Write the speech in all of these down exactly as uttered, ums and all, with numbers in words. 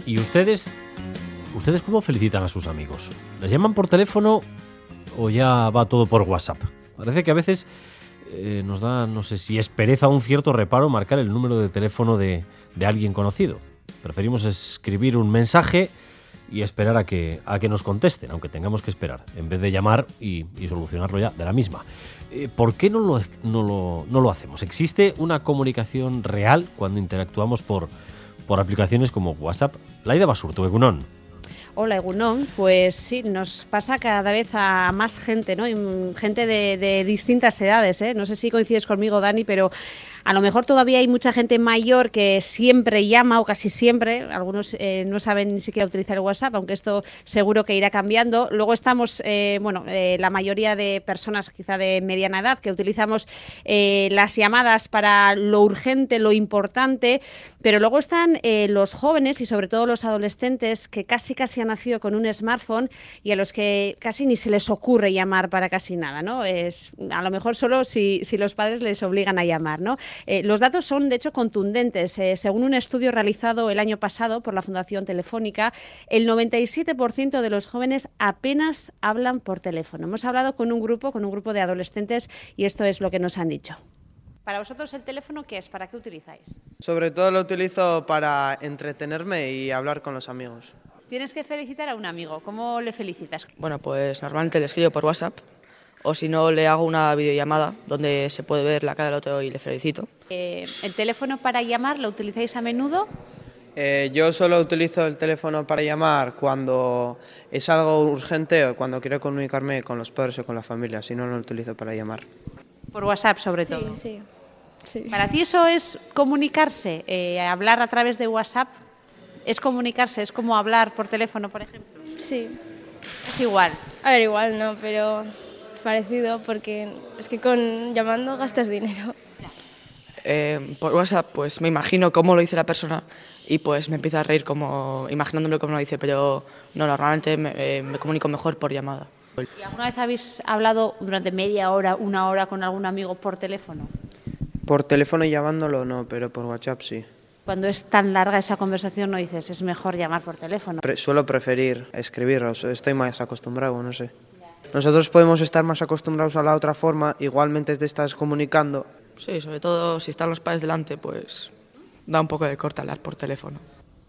¿Y ustedes, ustedes cómo felicitan a sus amigos? ¿Les llaman por teléfono o ya va todo por WhatsApp? Parece que a veces eh, nos da, no sé si es pereza o un cierto reparo marcar el número de teléfono de, de alguien conocido. Preferimos escribir un mensaje y esperar a que, a que nos contesten, aunque tengamos que esperar, en vez de llamar y, y solucionarlo ya de la misma. Eh, ¿Por qué no lo, no, lo, no lo hacemos? ¿Existe una comunicación real cuando interactuamos por, por aplicaciones como WhatsApp? Laida Basurto, Egunon. Hola, Egunon. Pues sí, nos pasa cada vez a más gente, ¿no? Y gente de, de distintas edades, ¿eh? No sé si coincides conmigo, Dani, pero a lo mejor todavía hay mucha gente mayor que siempre llama o casi siempre. Algunos eh, no saben ni siquiera utilizar el WhatsApp, aunque esto seguro que irá cambiando. Luego estamos, eh, bueno, eh, la mayoría de personas quizá de mediana edad que utilizamos eh, las llamadas para lo urgente, lo importante, pero luego están eh, los jóvenes y sobre todo los adolescentes que casi casi han nacido con un smartphone y a los que casi ni se les ocurre llamar para casi nada, ¿no? Es, a lo mejor solo si, si los padres les obligan a llamar, ¿no? Eh, los datos son, de hecho, contundentes. Eh, según un estudio realizado el año pasado por la Fundación Telefónica, el noventa y siete por ciento de los jóvenes apenas hablan por teléfono. Hemos hablado con un grupo, con un grupo de adolescentes y esto es lo que nos han dicho. Para vosotros, ¿el teléfono qué es? ¿Para qué utilizáis? Sobre todo lo utilizo para entretenerme y hablar con los amigos. Tienes que felicitar a un amigo. ¿Cómo le felicitas? Bueno, pues normalmente le escribo por WhatsApp o si no le hago una videollamada donde se puede ver la cara del otro y le felicito. Eh, ¿El teléfono para llamar lo utilizáis a menudo? Eh, yo solo utilizo el teléfono para llamar cuando es algo urgente o cuando quiero comunicarme con los padres o con la familia, si no, no lo utilizo para llamar. Por WhatsApp, sobre sí, todo. Sí, sí. ¿Para ti eso es comunicarse? Eh, ¿Hablar a través de WhatsApp es comunicarse? ¿Es como hablar por teléfono, por ejemplo? Sí. Es igual. A ver, igual no, pero parecido porque es que con llamando gastas dinero. Eh, por WhatsApp pues me imagino cómo lo dice la persona y pues me empiezo a reír como imaginándome cómo lo dice, pero no, normalmente me, eh, me comunico mejor por llamada. ¿Y alguna vez habéis hablado durante media hora, una hora con algún amigo por teléfono? Por teléfono y llamándolo no, pero por WhatsApp sí. Cuando es tan larga esa conversación no dices, es mejor llamar por teléfono. Pre- suelo preferir escribir, estoy más acostumbrado, no sé. Nosotros podemos estar más acostumbrados a la otra forma, igualmente te estás comunicando. Sí, sobre todo si están los padres delante, pues da un poco de corte hablar por teléfono.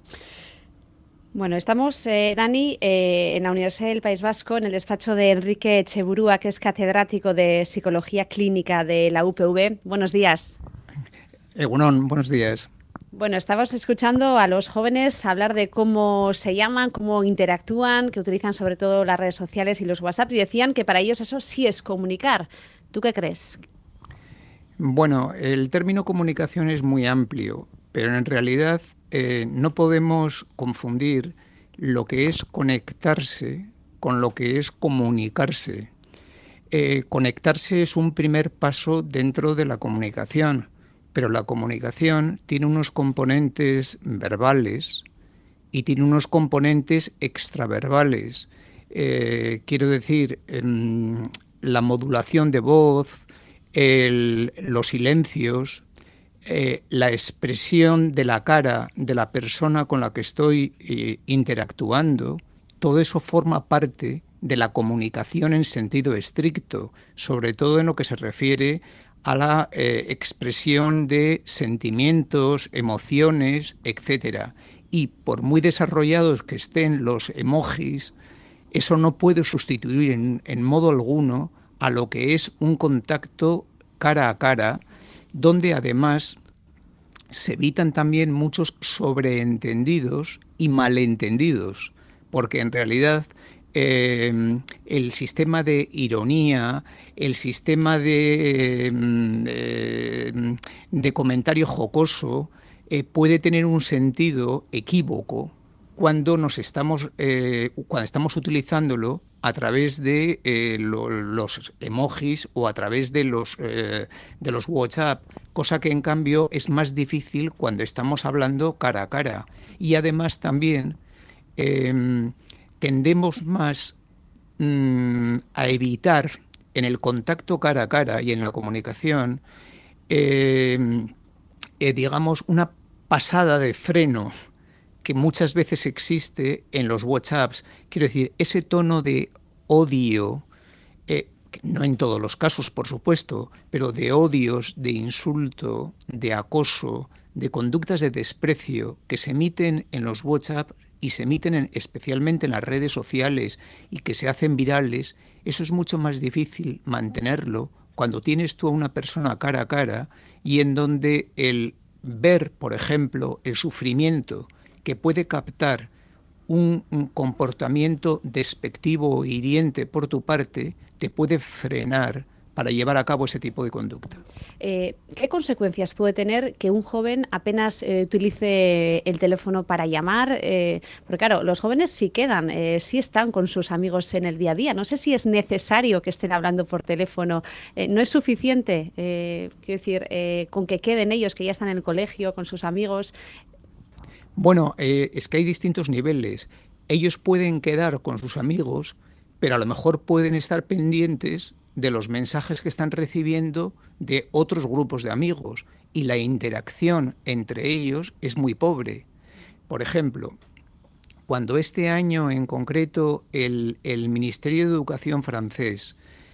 Bueno, estamos, eh, Dani, eh, en la Universidad del País Vasco, en el despacho de Enrique Etxeburua, que es catedrático de Psicología Clínica de la U P V. Buenos días. Egunon, buenos días. Bueno, estamos escuchando a los jóvenes hablar de cómo se llaman, cómo interactúan, que utilizan sobre todo las redes sociales y los WhatsApp, y decían que para ellos eso sí es comunicar. ¿Tú qué crees? Bueno, el término comunicación es muy amplio, pero en realidad eh, no podemos confundir lo que es conectarse con lo que es comunicarse. Eh, conectarse es un primer paso dentro de la comunicación, pero la comunicación tiene unos componentes verbales y tiene unos componentes extraverbales. Eh, quiero decir, eh, la modulación de voz, el, los silencios, eh, la expresión de la cara de la persona con la que estoy eh, interactuando, todo eso forma parte de la comunicación en sentido estricto, sobre todo en lo que se refiere a la eh, expresión de sentimientos, emociones, etcétera. Y por muy desarrollados que estén los emojis, eso no puede sustituir en, en modo alguno a lo que es un contacto cara a cara, donde además se evitan también muchos sobreentendidos y malentendidos, porque en realidad eh, el sistema de ironía, el sistema de, de, de comentario jocoso eh, puede tener un sentido equívoco cuando nos estamos eh, cuando estamos utilizándolo a través de eh, lo, los emojis o a través de los eh, de los WhatsApp, cosa que en cambio es más difícil cuando estamos hablando cara a cara. Y además también eh, tendemos más mm, a evitar en el contacto cara a cara y en la comunicación eh, eh, digamos una pasada de freno que muchas veces existe en los WhatsApps. Quiero decir, ese tono de odio, eh, no en todos los casos, por supuesto, pero de odios, de insulto, de acoso, de conductas de desprecio que se emiten en los WhatsApp y se emiten en, especialmente en las redes sociales y que se hacen virales, eso es mucho más difícil mantenerlo cuando tienes tú a una persona cara a cara y en donde el ver, por ejemplo, el sufrimiento que puede captar un, un comportamiento despectivo o hiriente por tu parte, te puede frenar para llevar a cabo ese tipo de conducta. Eh, ¿Qué consecuencias puede tener que un joven apenas eh, utilice el teléfono para llamar? Eh, porque claro, los jóvenes sí quedan, eh, sí están con sus amigos en el día a día. No sé si es necesario que estén hablando por teléfono. Eh, no es suficiente, eh, quiero decir, eh, con que queden ellos, que ya están en el colegio, con sus amigos. Bueno, eh, es que hay distintos niveles. Ellos pueden quedar con sus amigos, pero a lo mejor pueden estar pendientes de los mensajes que están recibiendo de otros grupos de amigos y la interacción entre ellos es muy pobre. Por ejemplo, cuando este año en concreto el, el Ministerio de Educación francés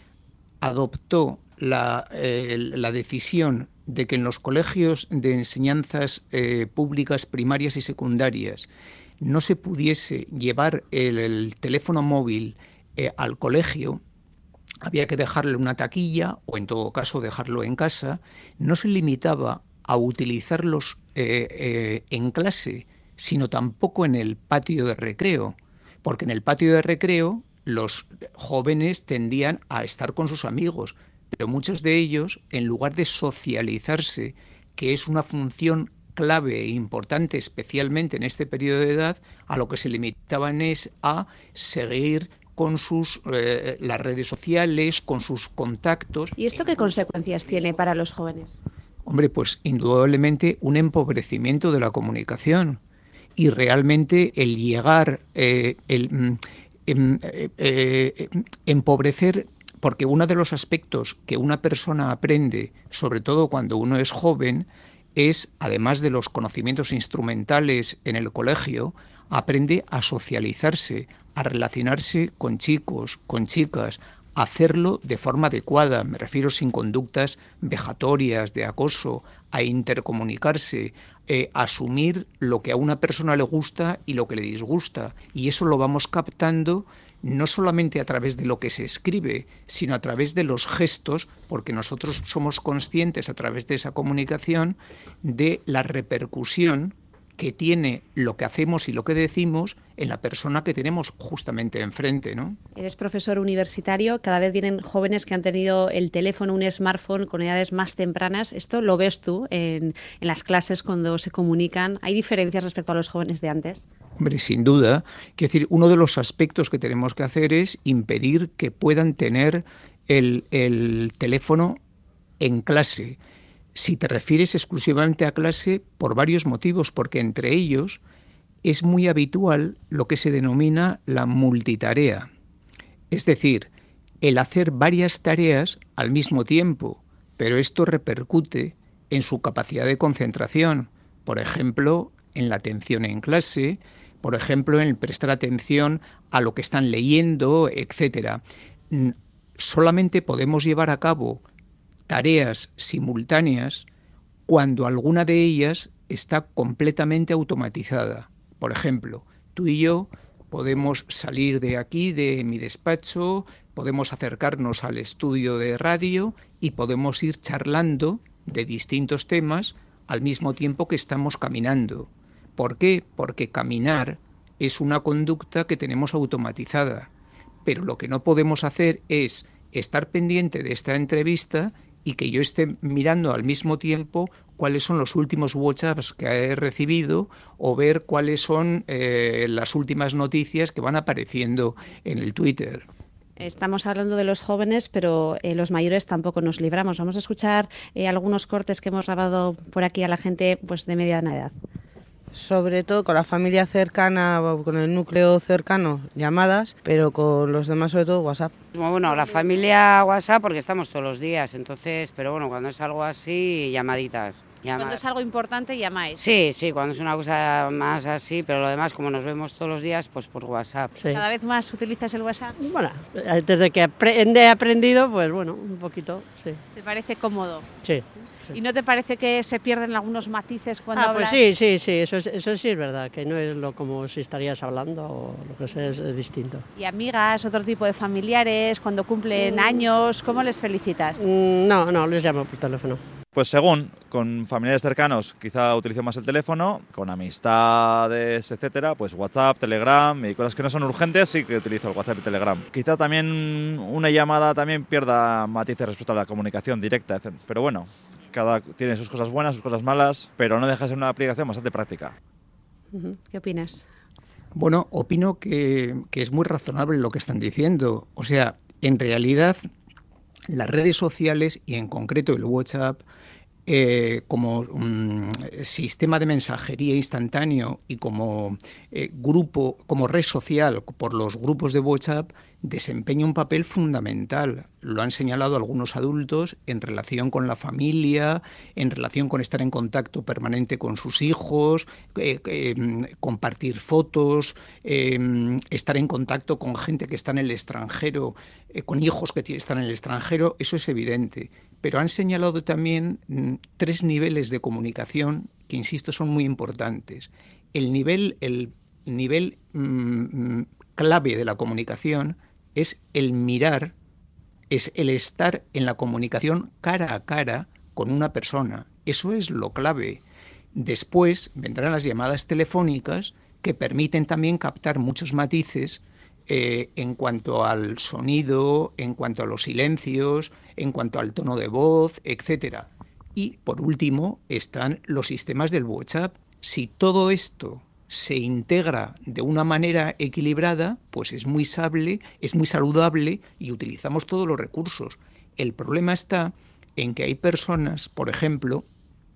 adoptó la, eh, la decisión de que en los colegios de enseñanzas eh, públicas primarias y secundarias no se pudiese llevar el, el teléfono móvil eh, al colegio, había que dejarle una taquilla o en todo caso dejarlo en casa, no se limitaba a utilizarlos eh, eh, en clase, sino tampoco en el patio de recreo, porque en el patio de recreo los jóvenes tendían a estar con sus amigos, pero muchos de ellos, en lugar de socializarse, que es una función clave e importante, especialmente en este periodo de edad, a lo que se limitaban es a seguir con sus eh, las redes sociales, con sus contactos. ¿Y esto qué consecuencias tiene para los jóvenes? Hombre, pues indudablemente un empobrecimiento de la comunicación y realmente el llegar, eh, el eh, eh, eh, empobrecer, porque uno de los aspectos que una persona aprende, sobre todo cuando uno es joven, es, además de los conocimientos instrumentales en el colegio, aprende a socializarse, a relacionarse con chicos, con chicas, a hacerlo de forma adecuada, me refiero sin conductas vejatorias, de acoso, a intercomunicarse, eh, a asumir lo que a una persona le gusta y lo que le disgusta. Y eso lo vamos captando no solamente a través de lo que se escribe, sino a través de los gestos, porque nosotros somos conscientes a través de esa comunicación de la repercusión que tiene lo que hacemos y lo que decimos en la persona que tenemos justamente enfrente, ¿no? Eres profesor universitario, cada vez vienen jóvenes que han tenido el teléfono, un smartphone con edades más tempranas. ¿Esto lo ves tú en, en las clases cuando se comunican? ¿Hay diferencias respecto a los jóvenes de antes? Hombre, sin duda. Quiero decir, uno de los aspectos que tenemos que hacer es impedir que puedan tener el, el teléfono en clase. Si te refieres exclusivamente a clase, por varios motivos, porque entre ellos es muy habitual lo que se denomina la multitarea. Es decir, el hacer varias tareas al mismo tiempo, pero esto repercute en su capacidad de concentración, por ejemplo, en la atención en clase, por ejemplo, en el prestar atención a lo que están leyendo, etcétera. Solamente podemos llevar a cabo tareas simultáneas cuando alguna de ellas está completamente automatizada. Por ejemplo, tú y yo podemos salir de aquí, de mi despacho, podemos acercarnos al estudio de radio y podemos ir charlando de distintos temas al mismo tiempo que estamos caminando. ¿Por qué? Porque caminar es una conducta que tenemos automatizada, pero lo que no podemos hacer es estar pendiente de esta entrevista y que yo esté mirando al mismo tiempo cuáles son los últimos WhatsApps que he recibido o ver cuáles son eh, las últimas noticias que van apareciendo en el Twitter. Estamos hablando de los jóvenes, pero eh, los mayores tampoco nos libramos. Vamos a escuchar eh, algunos cortes que hemos grabado por aquí a la gente pues de mediana edad. sobre todo con la familia cercana o con el núcleo cercano, llamadas, pero con los demás sobre todo WhatsApp. Bueno, la familia WhatsApp porque estamos todos los días, entonces, pero bueno, cuando es algo así, llamaditas. Llama... Cuando es algo importante, llamáis. Sí, sí, cuando es una cosa más así, pero lo demás, como nos vemos todos los días, pues por WhatsApp. Sí. ¿Cada vez más utilizas el WhatsApp? Bueno, desde que he aprendido, pues bueno, un poquito, sí. ¿Te parece cómodo? Sí. Sí. ¿Y no te parece que se pierden algunos matices cuando ah, hablas? Pues sí, sí, sí, eso, es, eso sí es verdad, que no es lo como si estarías hablando o lo que sea, es, es distinto. ¿Y amigas, otro tipo de familiares, cuando cumplen mm. años, cómo les felicitas? Mm, no, no, les llamo por teléfono. Pues según, con familiares cercanos quizá utilizo más el teléfono, con amistades, etcétera, pues WhatsApp, Telegram y cosas que no son urgentes sí que utilizo el WhatsApp y Telegram. Quizá también una llamada también pierda matices respecto a la comunicación directa, etcétera. Pero bueno, cada tiene sus cosas buenas, sus cosas malas, pero no deja de ser una aplicación bastante práctica. ¿Qué opinas? Bueno, opino que, que es muy razonable lo que están diciendo. O sea, en realidad las redes sociales y en concreto el WhatsApp eh, como um, sistema de mensajería instantáneo y como eh, grupo, como red social por los grupos de WhatsApp desempeña un papel fundamental. Lo han señalado algunos adultos en relación con la familia, en relación con estar en contacto permanente con sus hijos, eh, eh, compartir fotos, eh, estar en contacto con gente que está en el extranjero, eh, con hijos que están en el extranjero, eso es evidente. Pero han señalado también mm, tres niveles de comunicación que, insisto, son muy importantes. El nivel, el nivel mm, clave de la comunicación es el mirar, es el estar en la comunicación cara a cara con una persona. Eso es lo clave. Después vendrán las llamadas telefónicas que permiten también captar muchos matices eh, en cuanto al sonido, en cuanto a los silencios, en cuanto al tono de voz, etcétera. Y por último están los sistemas del WhatsApp. Si todo esto se integra de una manera equilibrada, pues es muy sable, es muy saludable y utilizamos todos los recursos. El problema está en que hay personas, por ejemplo,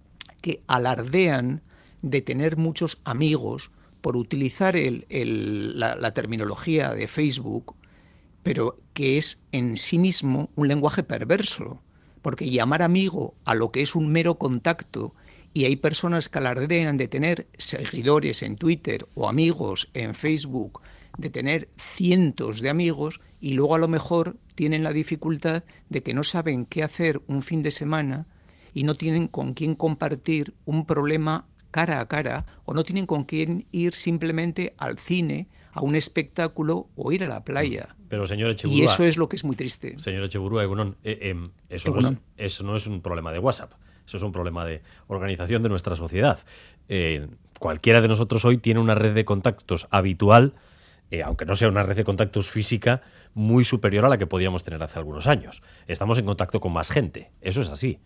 que alardean de tener muchos amigos por utilizar el, el, la, la terminología de Facebook, pero que es en sí mismo un lenguaje perverso, porque llamar amigo a lo que es un mero contacto. Y hay personas que alardean de tener seguidores en Twitter o amigos en Facebook, de tener cientos de amigos y luego a lo mejor tienen la dificultad de que no saben qué hacer un fin de semana y no tienen con quién compartir un problema cara a cara o no tienen con quién ir simplemente al cine, a un espectáculo o ir a la playa. Pero señor Echeburúa, y eso es lo que es muy triste. Señor Echeburúa, Egunon, eh, eh, eso, no es, eso no es un problema de WhatsApp. Eso es un problema de organización de nuestra sociedad. Eh, cualquiera de nosotros hoy tiene una red de contactos habitual, eh, aunque no sea una red de contactos física, muy superior a la que podíamos tener hace algunos años. Estamos en contacto con más gente. Eso es así.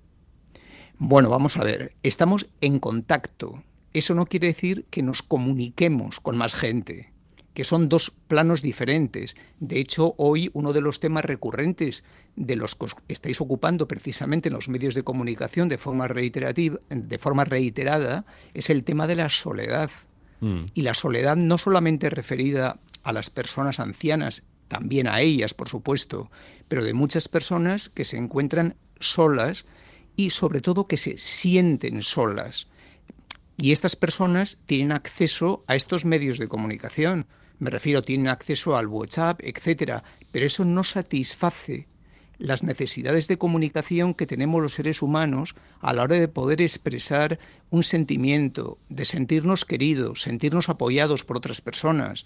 Bueno, vamos a ver. Estamos en contacto. Eso no quiere decir que nos comuniquemos con más gente, que son dos planos diferentes. De hecho, hoy uno de los temas recurrentes de los que os estáis ocupando precisamente en los medios de comunicación de forma reiterativa, de forma reiterada, es el tema de la soledad. Mm. Y la soledad no solamente referida a las personas ancianas, también a ellas, por supuesto, pero de muchas personas que se encuentran solas y sobre todo que se sienten solas. Y estas personas tienen acceso a estos medios de comunicación. Me refiero, tienen acceso al WhatsApp, etcétera. Pero eso no satisface las necesidades de comunicación que tenemos los seres humanos a la hora de poder expresar un sentimiento, de sentirnos queridos, sentirnos apoyados por otras personas.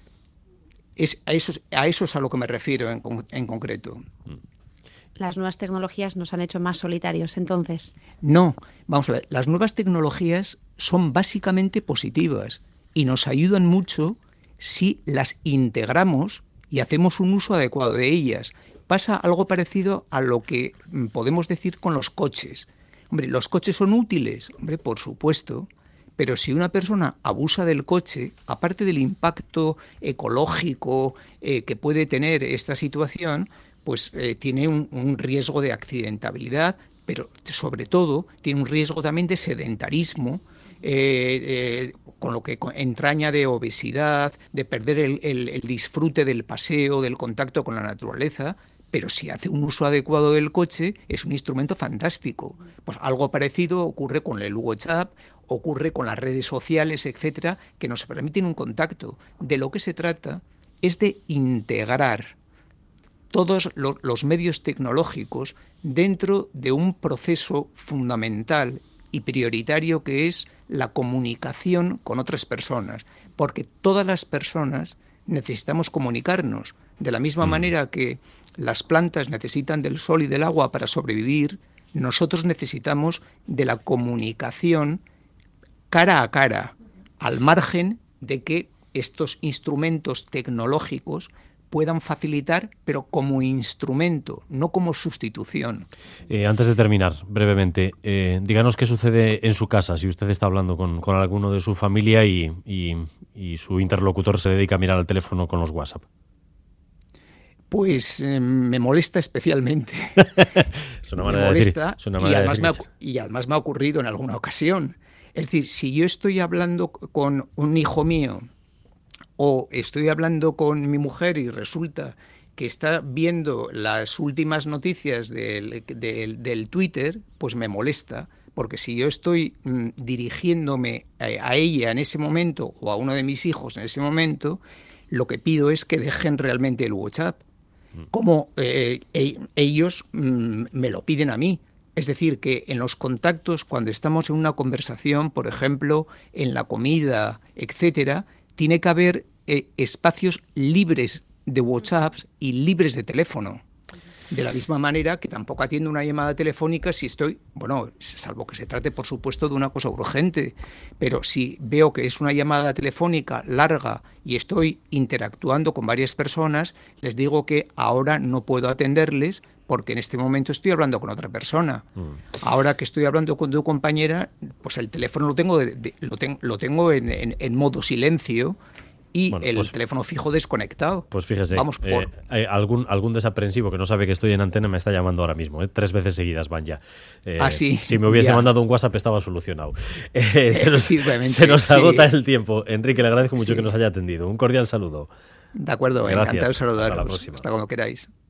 Es, a, eso, a eso es a lo que me refiero en, en concreto. Las nuevas tecnologías nos han hecho más solitarios, entonces. No, vamos a ver, las nuevas tecnologías son básicamente positivas y nos ayudan mucho si las integramos y hacemos un uso adecuado de ellas. Pasa algo parecido a lo que podemos decir con los coches. Hombre, ¿los coches son útiles? Hombre, por supuesto. Pero si una persona abusa del coche, aparte del impacto ecológico eh, que puede tener esta situación, pues eh, tiene un, un riesgo de accidentabilidad, pero sobre todo tiene un riesgo también de sedentarismo eh, eh, con lo que entraña de obesidad, de perder el, el, el disfrute del paseo, del contacto con la naturaleza. Pero si hace un uso adecuado del coche, es un instrumento fantástico. Pues algo parecido ocurre con el WhatsApp, ocurre con las redes sociales, etcétera, que nos permiten un contacto. De lo que se trata es de integrar todos lo, los medios tecnológicos dentro de un proceso fundamental y prioritario que es la comunicación con otras personas, porque todas las personas necesitamos comunicarnos, de la misma mm. manera que las plantas necesitan del sol y del agua para sobrevivir, nosotros necesitamos de la comunicación cara a cara, al margen de que estos instrumentos tecnológicos puedan facilitar, pero como instrumento, no como sustitución. Eh, antes de terminar, brevemente, eh, díganos qué sucede en su casa si usted está hablando con, con alguno de su familia y, y, y su interlocutor se dedica a mirar al teléfono con los WhatsApp. Pues eh, me molesta especialmente. Es una manera me molesta de decir, es una manera y, además de me ha, y además me ha ocurrido en alguna ocasión. Es decir, si yo estoy hablando con un hijo mío o estoy hablando con mi mujer y resulta que está viendo las últimas noticias del, del, del Twitter, pues me molesta, porque si yo estoy mm, dirigiéndome a, a ella en ese momento o a uno de mis hijos en ese momento, lo que pido es que dejen realmente el WhatsApp, como eh, eh, ellos mm, me lo piden a mí. Es decir, que en los contactos, cuando estamos en una conversación, por ejemplo, en la comida, etcétera, tiene que haber eh, espacios libres de WhatsApp y libres de teléfono. De la misma manera que tampoco atiendo una llamada telefónica si estoy, bueno, salvo que se trate, por supuesto, de una cosa urgente, pero si veo que es una llamada telefónica larga y estoy interactuando con varias personas, les digo que ahora no puedo atenderles porque en este momento estoy hablando con otra persona. Mm. Ahora que estoy hablando con tu compañera, pues el teléfono lo tengo, de, de, lo, ten, lo tengo en, en, en modo silencio, y bueno, el pues, teléfono fijo desconectado. Pues fíjese, Vamos por... eh, eh, algún, algún desaprensivo que no sabe que estoy en antena me está llamando ahora mismo. Eh, tres veces seguidas van ya. Eh, ah, sí. Si me hubiese ya. mandado un WhatsApp estaba solucionado. Eh, se, nos, se nos agota sí. el tiempo. Enrique, le agradezco mucho sí. que nos haya atendido. Un cordial saludo. De acuerdo, Gracias. encantado de saludaros. Hasta la próxima. Hasta cuando queráis.